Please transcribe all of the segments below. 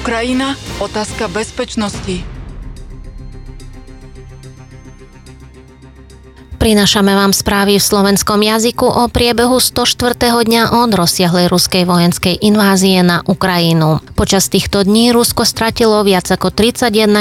Ukrajina, otázka bezpečnosti. Prinášame vám správy v slovenskom jazyku o priebehu 104. dňa od rozsiahlej ruskej vojenskej invázie na Ukrajinu. Počas týchto dní Rusko stratilo viac ako 31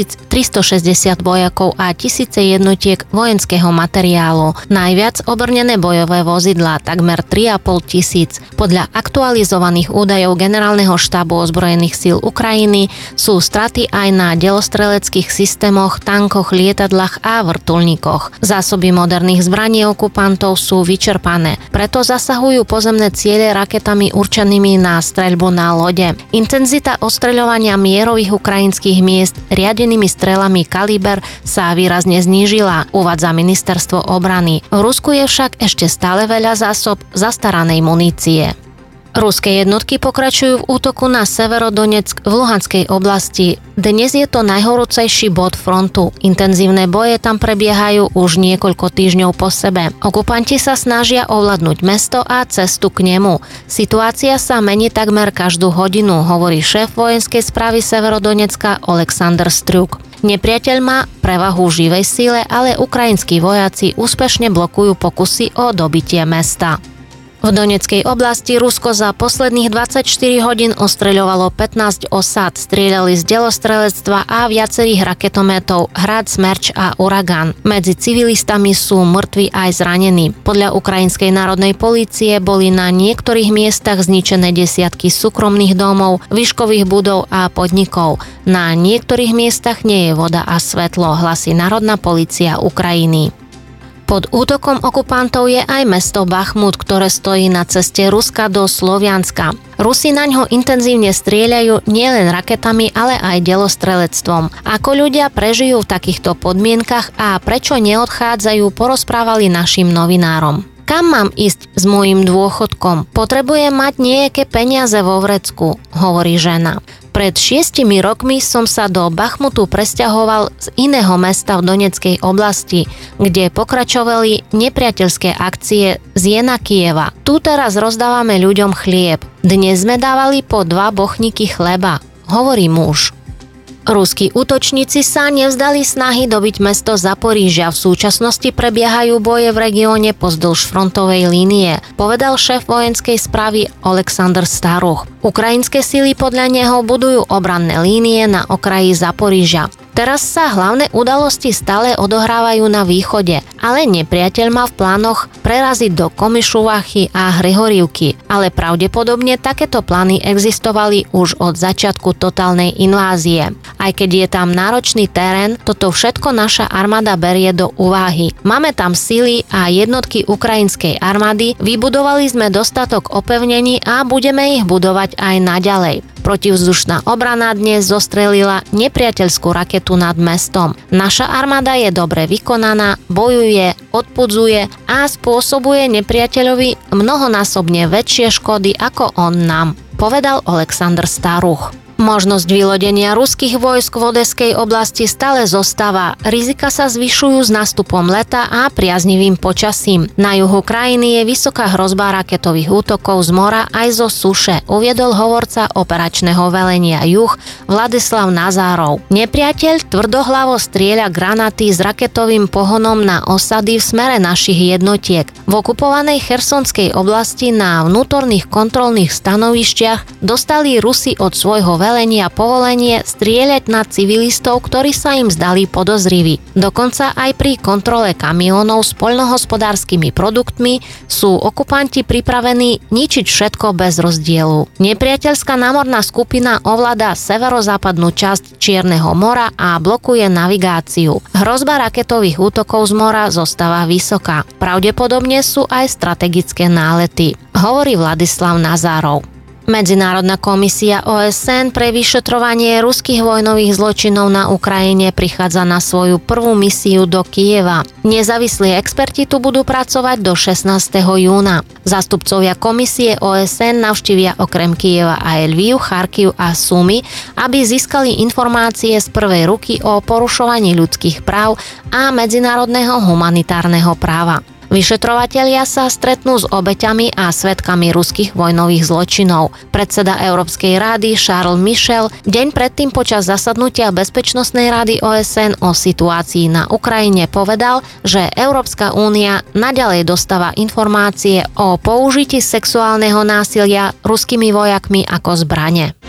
360 vojakov a tisíce jednotiek vojenského materiálu. Najviac obrnené bojové vozidlá, takmer 3,5 tisíc. Podľa aktualizovaných údajov Generálneho štábu ozbrojených síl Ukrajiny sú straty aj na delostreleckých systémoch, tankoch, lietadlách a vrtuľníkoch. Zásoby moderných zbraní okupantov sú vyčerpané, preto zasahujú pozemné ciele raketami určenými na streľbu na lode. Intenzita ostreľovania mierových ukrajinských miest riadenými strelami Kaliber sa výrazne znížila, uvádza ministerstvo obrany. V Rusku je však ešte stále veľa zásob zastaranej munície. Ruské jednotky pokračujú v útoku na Severodonetsk v Luhanskej oblasti. Dnes je to najhorúcejší bod frontu. Intenzívne boje tam prebiehajú už niekoľko týždňov po sebe. Okupanti sa snažia ovládnuť mesto a cestu k nemu. Situácia sa mení takmer každú hodinu, hovorí šéf vojenskej správy Severodonecka Oleksandr Stryuk. Nepriateľ má prevahu živej síle, ale ukrajinskí vojaci úspešne blokujú pokusy o dobitie mesta. V Donetskej oblasti Rusko za posledných 24 hodín ostreľovalo 15 osád, strieľali z delostrelectva a viacerých raketometov Hrad, Smerč a Uragan. Medzi civilistami sú mŕtvi aj zranení. Podľa Ukrajinskej národnej polície boli na niektorých miestach zničené desiatky súkromných domov, výškových budov a podnikov. Na niektorých miestach nie je voda a svetlo, hlasí Národná polícia Ukrajiny. Pod útokom okupantov je aj mesto Bachmut, ktoré stojí na ceste Ruska do Slovianska. Rusi naňho intenzívne strieľajú nielen raketami, ale aj delostrelectvom. Ako ľudia prežijú v takýchto podmienkach a prečo neodchádzajú, porozprávali našim novinárom. Kam mám ísť s môjim dôchodkom? Potrebujem mať nejaké peniaze vo vrecku, hovorí žena. Pred 6 rokmi som sa do Bachmutu presťahoval z iného mesta v Donetskej oblasti, kde pokračovali nepriateľské akcie z Jena Kieva. Tu teraz rozdávame ľuďom chlieb. Dnes sme dávali po 2 bochníky chleba, hovorí muž. Ruskí útočníci sa nevzdali snahy dobiť mesto Zaporížia. V súčasnosti prebiehajú boje v regióne pozdĺž frontovej línie, povedal šéf vojenskej správy Oleksandr Staruch. Ukrajinské sily podľa neho budujú obranné línie na okraji Zaporížia. Teraz sa hlavné udalosti stále odohrávajú na východe, ale nepriateľ má v plánoch preraziť do Komišuvachy a Hrihorivky. Ale pravdepodobne takéto plány existovali už od začiatku totálnej invázie. Aj keď je tam náročný terén, toto všetko naša armáda berie do úvahy. Máme tam sily a jednotky ukrajinskej armády, vybudovali sme dostatok opevnení a budeme ich budovať aj naďalej. Protivzdušná obrana dnes zostrelila nepriateľskú raketu nad mestom. Naša armáda je dobre vykonaná, bojuje, odpudzuje a spôsobuje nepriateľovi mnohonásobne väčšie škody ako on nám, povedal Oleksandr Staruch. Možnosť vylodenia ruských vojsk v Odeskej oblasti stále zostáva. Rizika sa zvyšujú s nástupom leta a priaznivým počasím. Na juhu krajiny je vysoká hrozba raketových útokov z mora aj zo suše, uviedol hovorca operačného velenia Juh Vladislav Nazárov. Nepriateľ tvrdohlavo strieľa granáty s raketovým pohonom na osady v smere našich jednotiek. V okupovanej Chersonskej oblasti na vnútorných kontrolných stanovišťach dostali Rusi od svojho velenia povolenie strieľať na civilistov, ktorí sa im zdali podozriví. Dokonca aj pri kontrole kamiónov s poľnohospodárskymi produktmi sú okupanti pripravení ničiť všetko bez rozdielu. Nepriateľská námorná skupina ovláda severozápadnú časť Čierneho mora a blokuje navigáciu. Hrozba raketových útokov z mora zostáva vysoká. Pravdepodobne sú aj strategické nálety, hovorí Vladislav Nazárov. Medzinárodná komisia OSN pre vyšetrovanie ruských vojnových zločinov na Ukrajine prichádza na svoju prvú misiu do Kyjeva. Nezávislí experti tu budú pracovať do 16. júna. Zástupcovia komisie OSN navštívia okrem Kyjeva aj Lviv, Charkiv a Sumy, aby získali informácie z prvej ruky o porušovaní ľudských práv a medzinárodného humanitárneho práva. Vyšetrovatelia sa stretnú s obeťami a svedkami ruských vojnových zločinov. Predseda Európskej rady Charles Michel deň predtým počas zasadnutia Bezpečnostnej rady OSN o situácii na Ukrajine povedal, že Európska únia naďalej dostáva informácie o použití sexuálneho násilia ruskými vojakmi ako zbrane.